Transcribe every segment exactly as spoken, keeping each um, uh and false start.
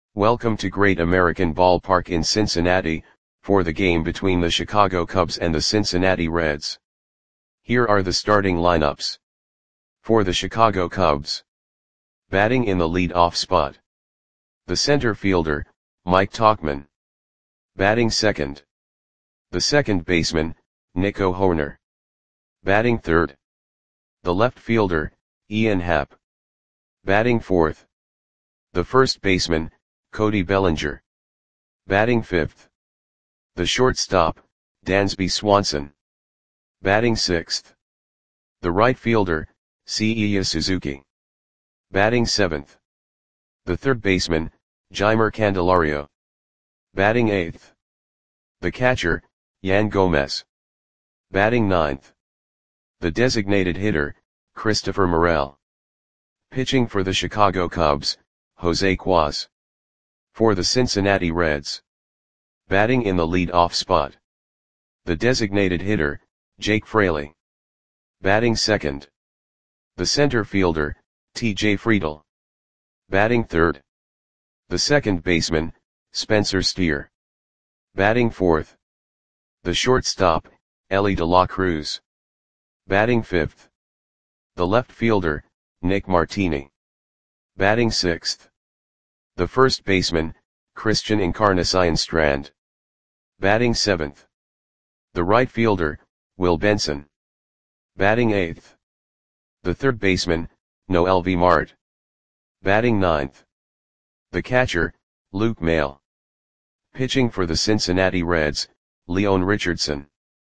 Welcome to Great American Ballpark in Cincinnati, for the game between the Chicago Cubs and the Cincinnati Reds. Here are the starting lineups. For the Chicago Cubs. Batting in the lead-off spot. The center fielder, Mike Tauchman. Batting second. The second baseman, Nico Hoerner. Batting third. The left fielder, Ian Happ. Batting fourth. The first baseman, Cody Bellinger. Batting fifth. The shortstop, Dansby Swanson. Batting sixth. The right fielder, Seiya Suzuki. Batting seventh. The third baseman, Jeimer Candelario. Batting eighth. The catcher, Yan Gomes. Batting ninth. The designated hitter, Christopher Morel. Pitching for the Chicago Cubs, Jose Cuas. For the Cincinnati Reds. Batting in the lead-off spot. The designated hitter, Jake Fraley. Batting second. The center fielder, T J Friedl. Batting third. The second baseman, Spencer Steer. Batting fourth. The shortstop, Elly De La Cruz. Batting fifth. The left fielder, Nick Martini. Batting sixth. The first baseman, Christian Encarnacion Strand. Batting seventh. The right fielder, Will Benson. Batting eighth. The third baseman, Noelvi Marte. Batting ninth. The catcher, Luke Maile. Pitching for the Cincinnati Reds, Leon Richardson.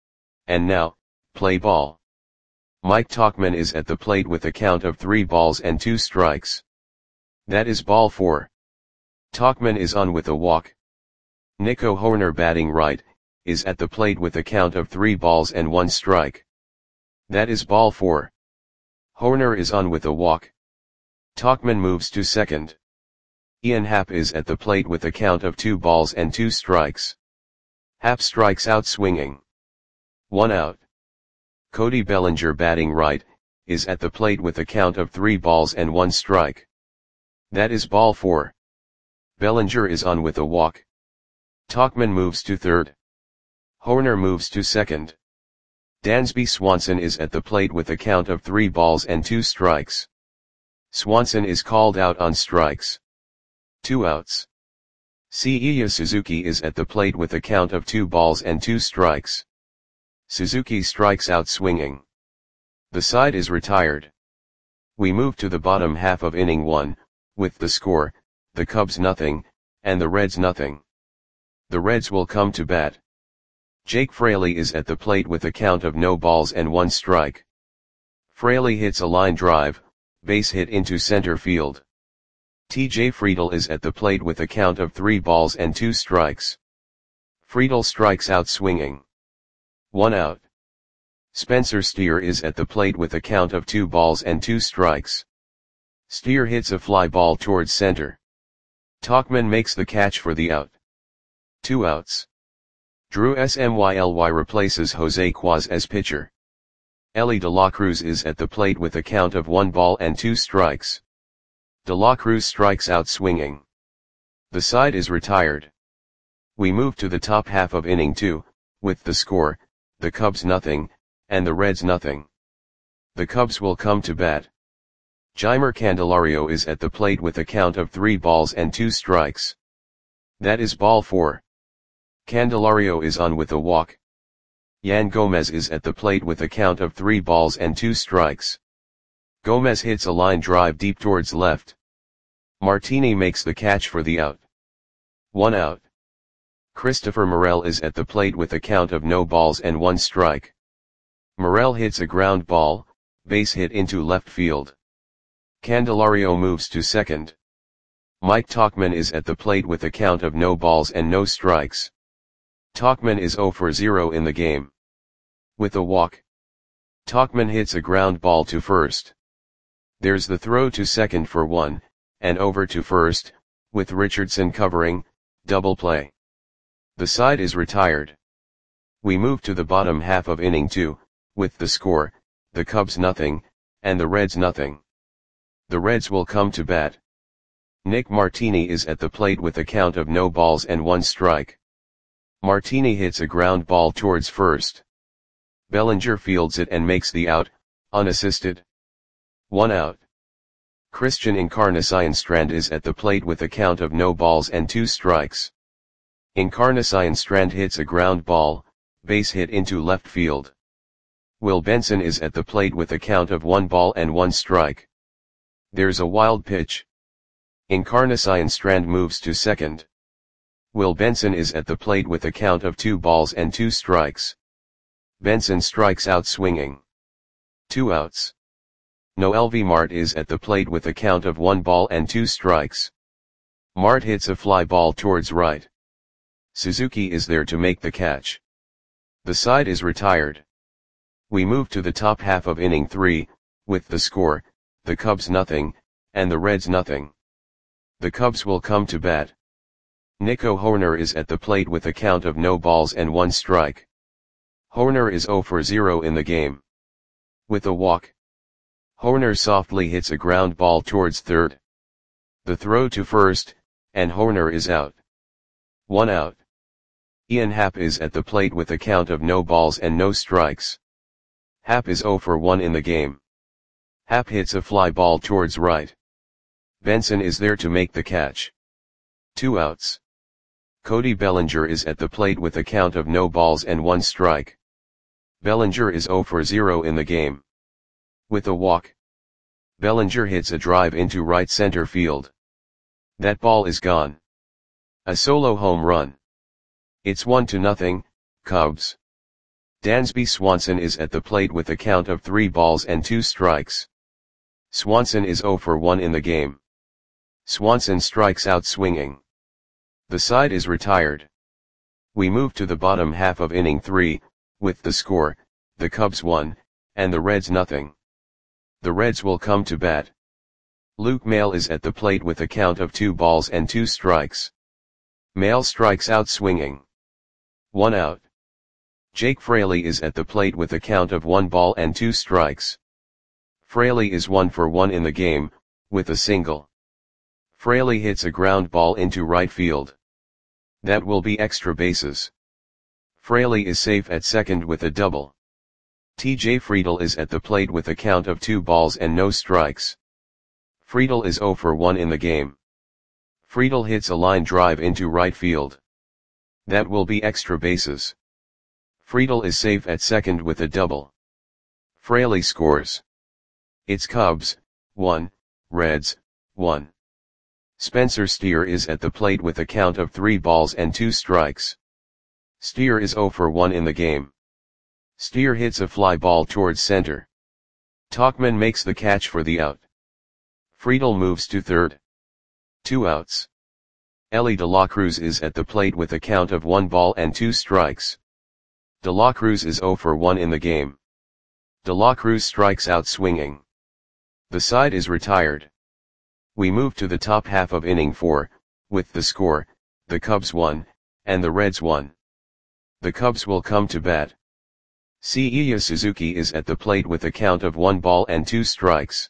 And now, play ball. Mike Tauchman is at the plate with a count of three balls and two strikes. That is ball four. Tauchman is on with a walk. Nico Hoerner, batting right, is at the plate with a count of three balls and one strike. That is ball four. Hoerner is on with a walk. Tauchman moves to second. Ian Happ is at the plate with a count of two balls and two strikes. Happ strikes out swinging. One out. Cody Bellinger, batting right, is at the plate with a count of three balls and one strike. That is ball four. Bellinger is on with a walk. Tauchman moves to third. Hoerner moves to second. Dansby Swanson is at the plate with a count of three balls and two strikes. Swanson is called out on strikes. Two outs. Seiya Suzuki is at the plate with a count of two balls and two strikes. Suzuki strikes out swinging. The side is retired. We move to the bottom half of inning one, with the score, the Cubs nothing, and the Reds nothing. The Reds will come to bat. Jake Fraley is at the plate with a count of no balls and one strike. Fraley hits a line drive, base hit into center field. T J Friedl is at the plate with a count of three balls and two strikes. Friedl strikes out swinging. One out. Spencer Steer is at the plate with a count of two balls and two strikes. Steer hits a fly ball towards center. Tauchman makes the catch for the out. Two outs. Drew Smyly replaces Jose Cuas as pitcher. Elly De La Cruz is at the plate with a count of one ball and two strikes. De La Cruz strikes out swinging. The side is retired. We move to the top half of inning two, with the score, the Cubs nothing, and the Reds nothing. The Cubs will come to bat. Jeimer Candelario is at the plate with a count of three balls and two strikes. That is ball four. Candelario is on with a walk. Yan Gomes is at the plate with a count of three balls and two strikes. Gomes hits a line drive deep towards left. Martini makes the catch for the out. One out. Christopher Morel is at the plate with a count of no balls and one strike. Morel hits a ground ball, base hit into left field. Candelario moves to second. Mike Tauchman is at the plate with a count of no balls and no strikes. Tauchman is zero for zero in the game. With a walk. Tauchman hits a ground ball to first. There's the throw to second for one, and over to first, with Richardson covering, double play. The side is retired. We move to the bottom half of inning two, with the score, the Cubs nothing, and the Reds nothing. The Reds will come to bat. Nick Martini is at the plate with a count of no balls and one strike. Martini hits a ground ball towards first. Bellinger fields it and makes the out, unassisted. One out. Christian Encarnacion-Strand is at the plate with a count of no balls and two strikes. Encarnacion-Strand hits a ground ball, base hit into left field. Will Benson is at the plate with a count of one ball and one strike. There's a wild pitch. Encarnacion-Strand moves to second. Will Benson is at the plate with a count of two balls and two strikes. Benson strikes out swinging. Two outs. Noelvi Marte is at the plate with a count of one ball and two strikes. Marte hits a fly ball towards right. Suzuki is there to make the catch. The side is retired. We move to the top half of inning three, with the score, the Cubs nothing, and the Reds nothing. The Cubs will come to bat. Nico Hoerner is at the plate with a count of no balls and one strike. Hoerner is zero for zero in the game. With a walk. Hoerner softly hits a ground ball towards third. The throw to first, and Hoerner is out. One out. Ian Happ is at the plate with a count of no balls and no strikes. Happ is zero for one in the game. Happ hits a fly ball towards right. Benson is there to make the catch. Two outs. Cody Bellinger is at the plate with a count of no balls and one strike. Bellinger is zero for zero in the game. With a walk. Bellinger hits a drive into right center field. That ball is gone. A solo home run. It's one to nothing, Cubs. Dansby Swanson is at the plate with a count of three balls and two strikes. Swanson is zero for one in the game. Swanson strikes out swinging. The side is retired. We move to the bottom half of inning three, with the score, the Cubs one, and the Reds nothing. The Reds will come to bat. Luke Maile is at the plate with a count of two balls and two strikes. Maile strikes out swinging. One out. Jake Fraley is at the plate with a count of one ball and two strikes. Fraley is one for one in the game, with a single. Fraley hits a ground ball into right field. That will be extra bases. Fraley is safe at second with a double. T J Friedl is at the plate with a count of two balls and no strikes. Friedl is zero for one in the game. Friedl hits a line drive into right field. That will be extra bases. Friedl is safe at second with a double. Fraley scores. It's Cubs, one, Reds, one. Spencer Steer is at the plate with a count of three balls and two strikes. Steer is zero for one in the game. Steer hits a fly ball towards center. Tauchman makes the catch for the out. Friedl moves to third. Two outs. Elly De La Cruz is at the plate with a count of one ball and two strikes. De La Cruz is zero for one in the game. De La Cruz strikes out swinging. The side is retired. We move to the top half of inning four, with the score, the Cubs one, and the Reds one. The Cubs will come to bat. Seiya Suzuki is at the plate with a count of one ball and two strikes.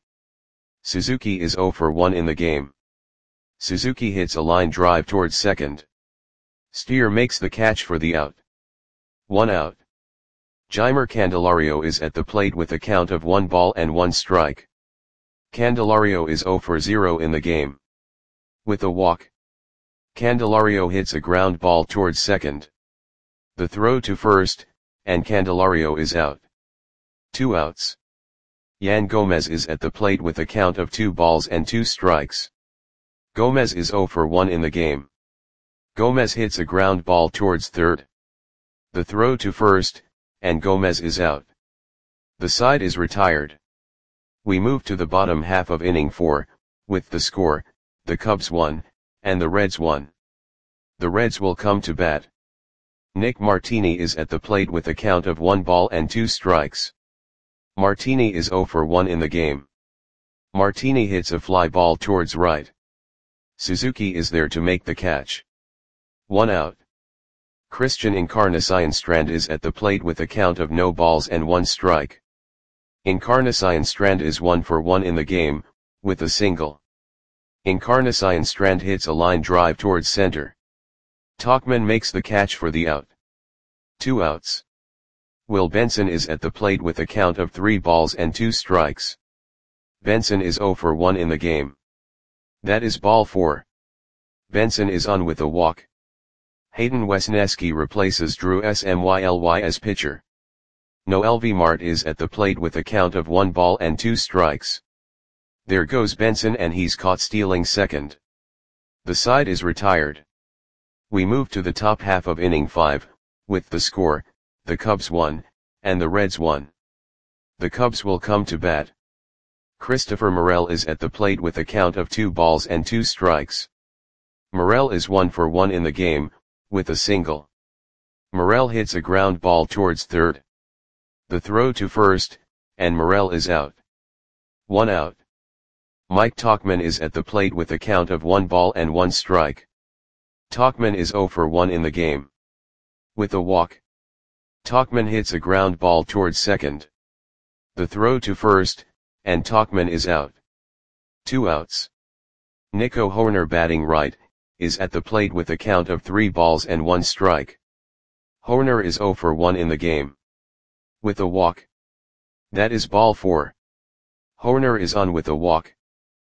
Suzuki is zero for one in the game. Suzuki hits a line drive towards second. Steer makes the catch for the out. One out. Jeimer Candelario is at the plate with a count of one ball and one strike. Candelario is zero for zero in the game. With a walk. Candelario hits a ground ball towards second. The throw to first, and Candelario is out. Two outs. Yan Gomez is at the plate with a count of two balls and two strikes. Gomez is zero for one in the game. Gomez hits a ground ball towards third. The throw to first, and Gomez is out. The side is retired. We move to the bottom half of inning four, with the score, the Cubs one, and the Reds one. The Reds will come to bat. Nick Martini is at the plate with a count of one ball and two strikes. Martini is zero for one in the game. Martini hits a fly ball towards right. Suzuki is there to make the catch. One out. Christian Encarnacion-Strand is at the plate with a count of no balls and one strike. Encarnacion-Strand is one for one in the game, with a single. Encarnacion Strand hits a line drive towards center. Tauchman makes the catch for the out. Two outs. Will Benson is at the plate with a count of three balls and two strikes. Benson is oh for one in the game. That is ball four. Benson is on with a walk. Hayden Wesneski replaces Drew Smyly as pitcher. Noelvi Marte is at the plate with a count of one ball and two strikes. There goes Benson and he's caught stealing second. The side is retired. We move to the top half of inning five, with the score, the Cubs won, and the Reds won. The Cubs will come to bat. Christopher Morel is at the plate with a count of two balls and two strikes. Morel is one for one in the game, with a single. Morel hits a ground ball towards third. The throw to first, and Morel is out. One out. Mike Tauchman is at the plate with a count of one ball and one strike. Tauchman is oh for one in the game. With a walk. Tauchman hits a ground ball towards second. The throw to first, and Tauchman is out. Two outs. Nico Hoerner batting right, is at the plate with a count of three balls and one strike. Hoerner is oh for one in the game. With a walk. That is ball four. Hoerner is on with a walk.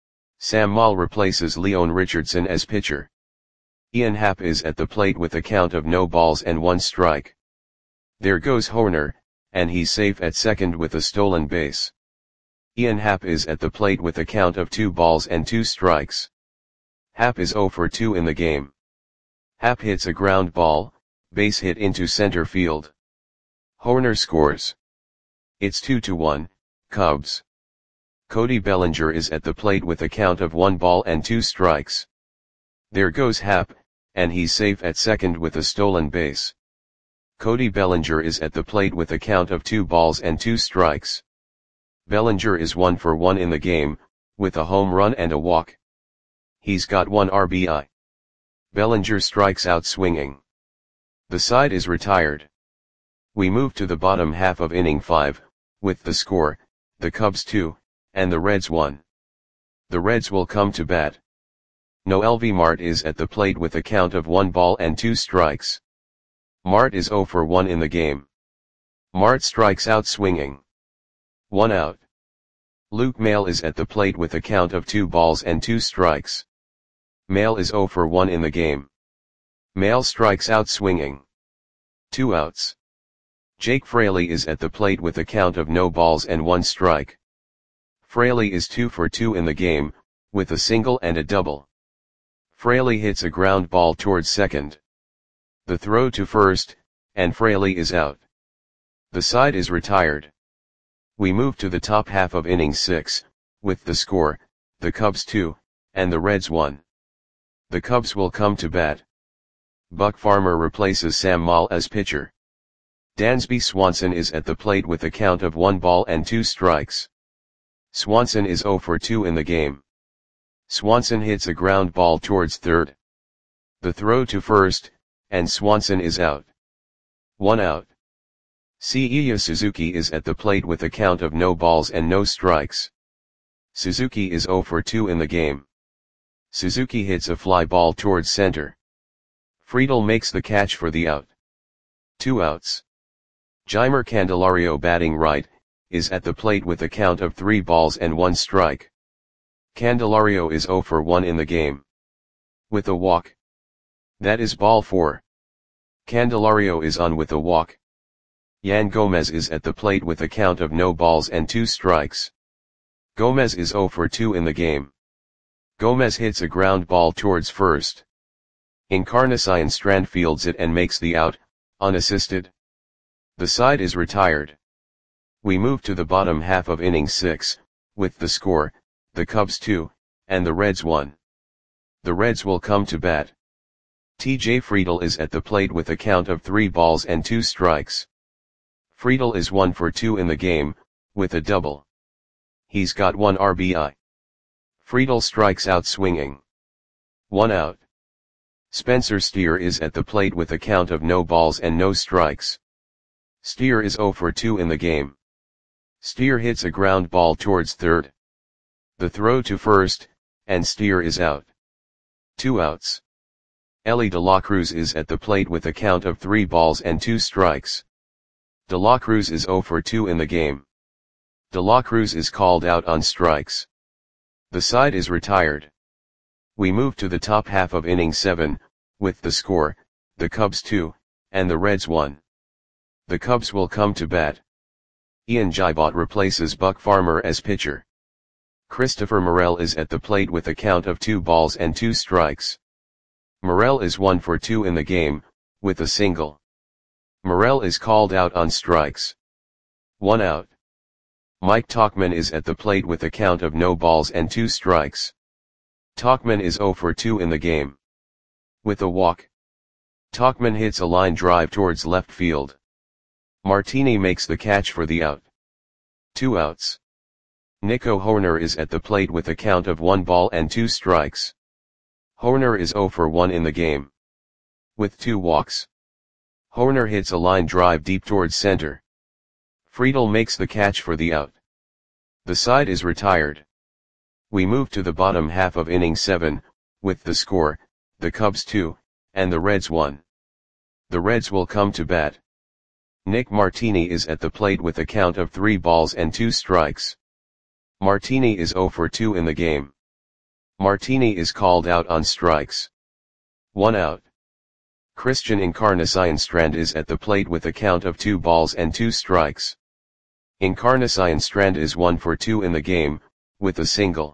Sam Moll replaces Leon Richardson as pitcher. Ian Happ is at the plate with a count of no balls and one strike. There goes Hoerner, and he's safe at second with a stolen base. Ian Happ is at the plate with a count of two balls and two strikes. Happ is oh for two in the game. Happ hits a ground ball, base hit into center field. Hoerner scores. It's two to one, Cubs. Cody Bellinger is at the plate with a count of one ball and two strikes. There goes Happ, and he's safe at second with a stolen base. Cody Bellinger is at the plate with a count of two balls and two strikes. Bellinger is one for one in the game, with a home run and a walk. He's got one R B I. Bellinger strikes out swinging. The side is retired. We move to the bottom half of inning five, with the score, the Cubs two, and the Reds one. The Reds will come to bat. Noelvi Marte is at the plate with a count of one ball and two strikes. Marte is oh for one in the game. Marte strikes out swinging. One out. Luke Maile is at the plate with a count of two balls and two strikes. Maile is oh for one in the game. Maile strikes out swinging. Two outs. Jake Fraley is at the plate with a count of no balls and one strike. Fraley is two for two in the game, with a single and a double. Fraley hits a ground ball towards second. The throw to first, and Fraley is out. The side is retired. We move to the top half of inning six, with the score, the Cubs two, and the Reds one. The Cubs will come to bat. Buck Farmer replaces Sam Moll as pitcher. Dansby Swanson is at the plate with a count of one ball and two strikes. Swanson is oh for two in the game. Swanson hits a ground ball towards third. The throw to first, and Swanson is out. One out. Seiya Suzuki is at the plate with a count of no balls and no strikes. Suzuki is oh for two in the game. Suzuki hits a fly ball towards center. Friedl makes the catch for the out. Two outs. Jeimer Candelario batting right, is at the plate with a count of three balls and one strike. Candelario is oh for one in the game. With a walk. That is ball four. Candelario is on with a walk. Yan Gomez is at the plate with a count of no balls and two strikes. Gomez is oh for two in the game. Gomez hits a ground ball towards first. Encarnacion Strand fields it and makes the out, unassisted. The side is retired. We move to the bottom half of inning six, with the score, the Cubs two, and the Reds one. The Reds will come to bat. T J Friedl is at the plate with a count of three balls and two strikes. Friedl is one for two in the game, with a double. He's got one R B I. Friedl strikes out swinging. One out. Spencer Steer is at the plate with a count of no balls and no strikes. Steer is oh for two in the game. Steer hits a ground ball towards third. The throw to first, and Steer is out. Two outs. Elly De La Cruz is at the plate with a count of three balls and two strikes. De La Cruz is zero for two in the game. De La Cruz is called out on strikes. The side is retired. We move to the top half of inning seven, with the score, the Cubs two, and the Reds one. The Cubs will come to bat. Ian Gibaut replaces Buck Farmer as pitcher. Christopher Morel is at the plate with a count of two balls and two strikes. Morel is one for two in the game, with a single. Morel is called out on strikes. One out. Mike Tauchman is at the plate with a count of no balls and two strikes. Tauchman is zero for two in the game. With a walk. Tauchman hits a line drive towards left field. Martini makes the catch for the out. Two outs. Nico Hoerner is at the plate with a count of one ball and two strikes. Hoerner is zero for one in the game. With two walks. Hoerner hits a line drive deep towards center. Friedl makes the catch for the out. The side is retired. We move to the bottom half of inning seven, with the score, the Cubs two, and the Reds one. The Reds will come to bat. Nick Martini is at the plate with a count of three balls and two strikes. Martini is zero for two in the game. Martini is called out on strikes. One out. Christian Encarnacion-Strand is at the plate with a count of two balls and two strikes. Encarnacion-Strand is one for two in the game, with a single.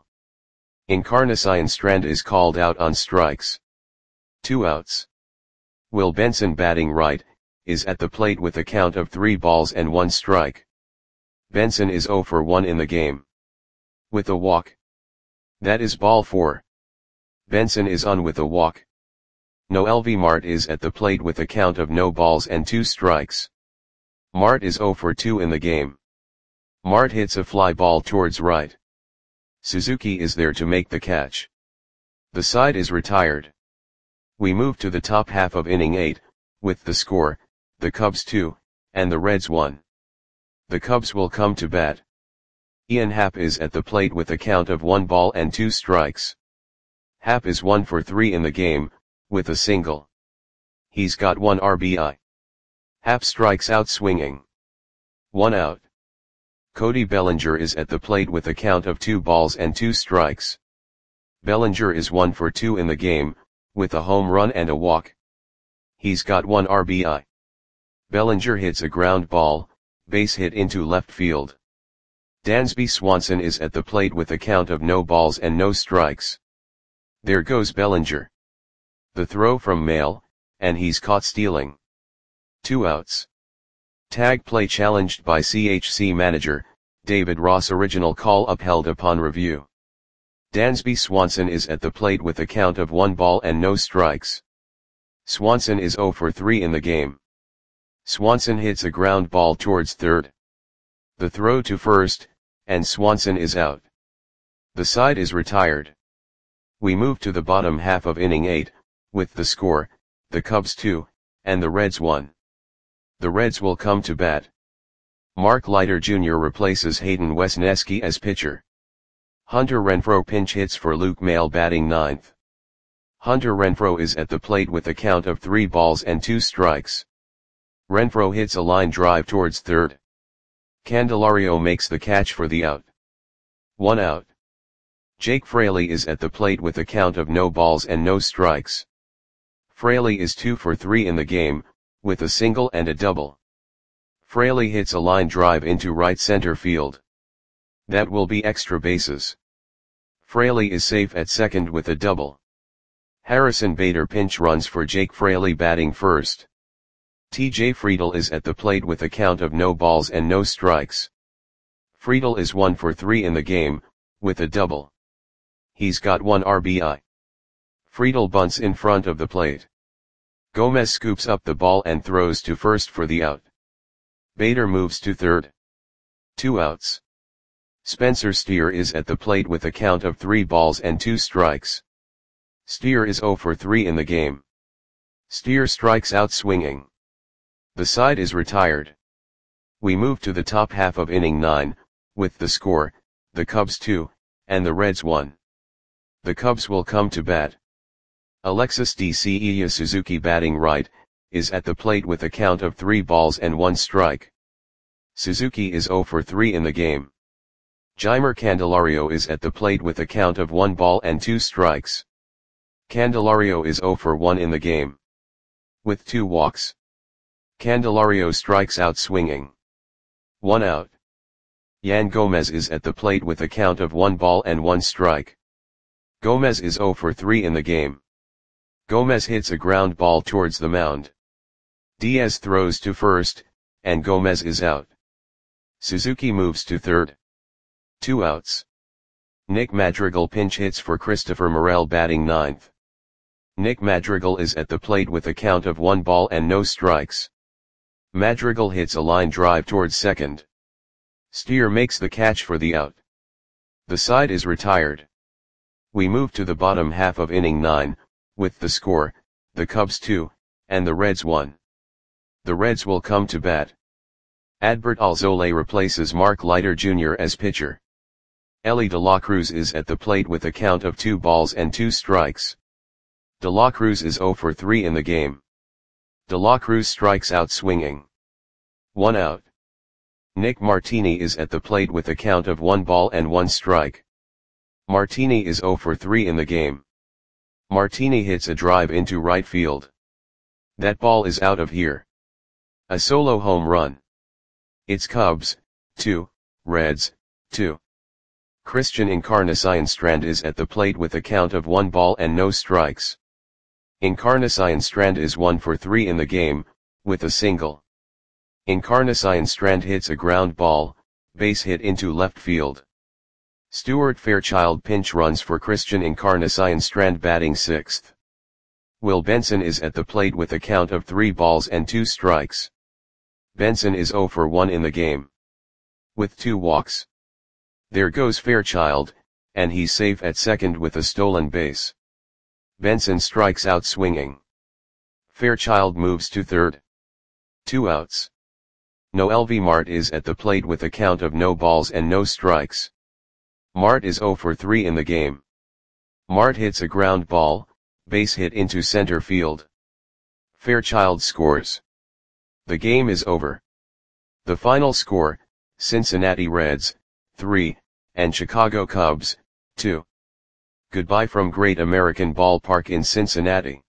Encarnacion-Strand is called out on strikes. Two outs. Will Benson, batting right, is at the plate with a count of three balls and one strike. Benson is zero for one in the game. With a walk. That is ball four. Benson is on with a walk. Noelvi Marte is at the plate with a count of no balls and two strikes. Marte is zero for two in the game. Marte hits a fly ball towards right. Suzuki is there to make the catch. The side is retired. We move to the top half of inning eight, with the score, the Cubs two, and the Reds one. The Cubs will come to bat. Ian Happ is at the plate with a count of one ball and two strikes. Happ is one for three in the game, with a single. He's got one R B I. Happ strikes out swinging. One out. Cody Bellinger is at the plate with a count of two balls and two strikes. Bellinger is one for two in the game, with a home run and a walk. He's got one R B I. Bellinger hits a ground ball, base hit into left field. Dansby Swanson is at the plate with a count of no balls and no strikes. There goes Bellinger. The throw from Maile, and he's caught stealing. Two outs. Tag play challenged by C H C manager, David Ross. Original call upheld upon review. Dansby Swanson is at the plate with a count of one ball and no strikes. Swanson is zero for three in the game. Swanson hits a ground ball towards third. The throw to first, and Swanson is out. The side is retired. We move to the bottom half of inning eight, with the score, the Cubs two, and the Reds one. The Reds will come to bat. Mark Leiter Junior replaces Hayden Wesneski as pitcher. Hunter Renfroe pinch hits for Luke Maile, batting ninth. Hunter Renfroe is at the plate with a count of three balls and two strikes. Renfroe hits a line drive towards third. Candelario makes the catch for the out. One out. Jake Fraley is at the plate with a count of no balls and no strikes. Fraley is two for three in the game, with a single and a double. Fraley hits a line drive into right center field. That will be extra bases. Fraley is safe at second with a double. Harrison Bader pinch runs for Jake Fraley, batting first. T J Friedl is at the plate with a count of no balls and no strikes. Friedl is one for three in the game, with a double. He's got one R B I. Friedl bunts in front of the plate. Gomez scoops up the ball and throws to first for the out. Bader moves to third. Two outs. Spencer Steer is at the plate with a count of three balls and two strikes. Steer is zero for three in the game. Steer strikes out swinging. The side is retired. We move to the top half of inning nine, with the score, the Cubs two, and the Reds one. The Cubs will come to bat. Alexis D C Iya Suzuki, batting right, is at the plate with a count of three balls and one strike. Suzuki is zero for three in the game. Jeimer Candelario is at the plate with a count of one ball and two strikes. Candelario is zero for one in the game, with two walks. Candelario strikes out swinging. One out. Yan Gomez is at the plate with a count of one ball and one strike. Gomez is zero for three in the game. Gomez hits a ground ball towards the mound. Diaz throws to first, and Gomez is out. Suzuki moves to third. Two outs. Nick Madrigal pinch hits for Christopher Morel, batting ninth. Nick Madrigal is at the plate with a count of one ball and no strikes. Madrigal hits a line drive towards second. Steer makes the catch for the out. The side is retired. We move to the bottom half of inning nine, with the score, the Cubs two, and the Reds one. The Reds will come to bat. Adbert Alzolay replaces Mark Leiter Junior as pitcher. Elly De La Cruz is at the plate with a count of two balls and two strikes. De La Cruz is zero for three in the game. De La Cruz strikes out swinging. One out. Nick Martini is at the plate with a count of one ball and one strike. Martini is zero for three in the game. Martini hits a drive into right field. That ball is out of here. A solo home run. It's Cubs, two, Reds, two. Christian Encarnacion-Strand is at the plate with a count of one ball and no strikes. Encarnacion-Strand is one for three in the game, with a single. Encarnacion-Strand hits a ground ball, base hit into left field. Stuart Fairchild pinch runs for Christian Encarnacion-Strand, batting sixth. Will Benson is at the plate with a count of three balls and two strikes. Benson is zero for one in the game, with two walks. There goes Fairchild, and he's safe at second with a stolen base. Benson strikes out swinging. Fairchild moves to third. Two outs. Noelvi Marte is at the plate with a count of no balls and no strikes. Marte is zero for three in the game. Marte hits a ground ball, base hit into center field. Fairchild scores. The game is over. The final score, Cincinnati Reds, three, and Chicago Cubs, two. Goodbye from Great American Ballpark in Cincinnati.